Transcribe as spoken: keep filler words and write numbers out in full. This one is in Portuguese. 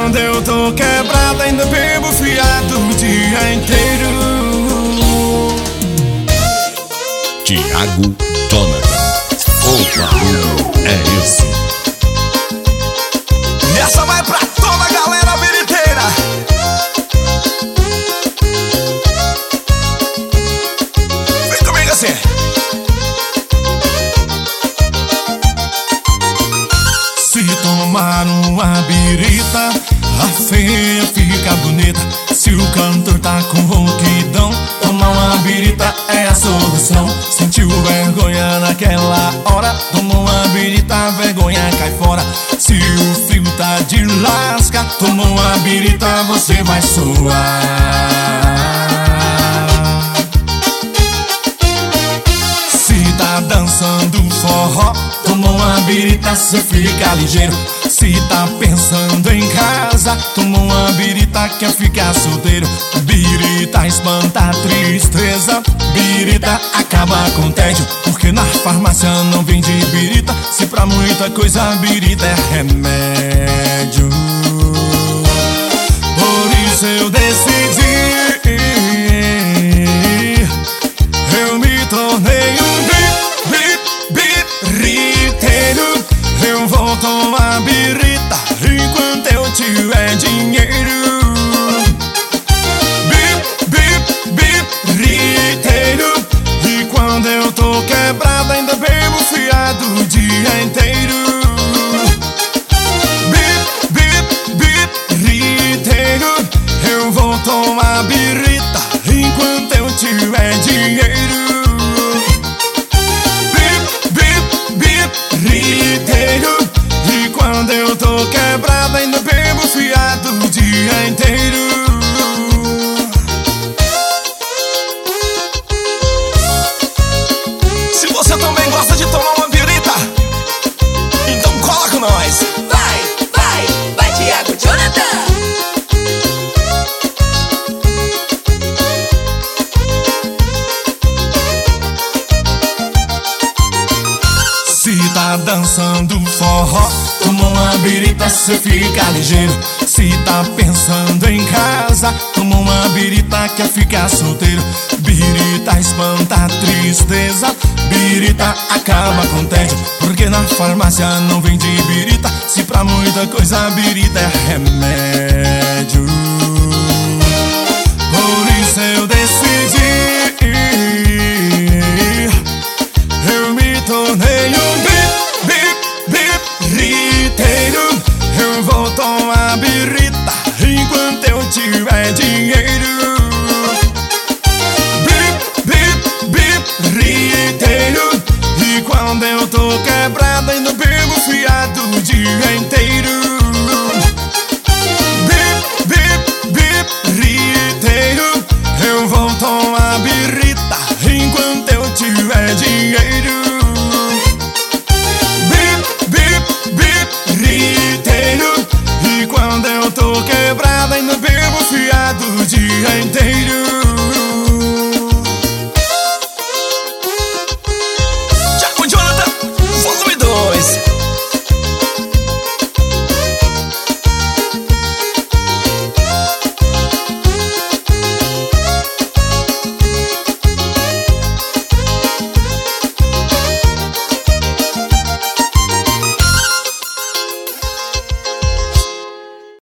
quando eu tô quebrado ainda bebo fiado o dia inteiro. Thiago Jonathan, o barulho é esse. E essa vai pra toda a galera biriteira. Vem comigo assim. Se tomar uma birita, a feia fica bonita. Se o cantor tá com rouquidão, tomar uma birita é a solução. Sentiu vergonha naquela hora, toma uma birita, a vergonha cai fora. Se o frio tá de lasca, toma uma birita, você vai suar. Se tá dançando forró, toma uma birita, cê fica ligeiro. Se tá pensando em casa, toma uma birita, quer ficar solteiro. Birita espanta a tristeza, birita acaba com tédio. Porque na farmácia não vende birita, se pra muita coisa birita é remédio. Por isso eu decidi, eu me tornei um bi, bi, biriteiro. Eu vou tomar birita enquanto eu tiver dinheiro. Bi, bi, biriteiro. E quando eu tô quebrado ainda bebo fiado o dia inteiro. Bi, bi, biriteiro. Eu vou tomar birita enquanto eu tiver dinheiro. Biriteiro. E quando eu tô quebrado ainda bebo fiado o dia inteiro. Se você também gosta de tomar uma birita, então cola com nós. Vai, vai, vai Thiago Jonathan. Se tá dançando forró, toma uma birita, cê fica ligeiro. Se tá pensando em casa, toma uma birita, quer ficar solteiro. Birita espanta a tristeza, birita acaba com tédio. Porque na farmácia não vende birita, se pra muita coisa birita é remédio. Por isso eu decidi, eu me tornei um bi, bi, biriteiro. Eu vou tomar birita enquanto eu tiver dinheiro.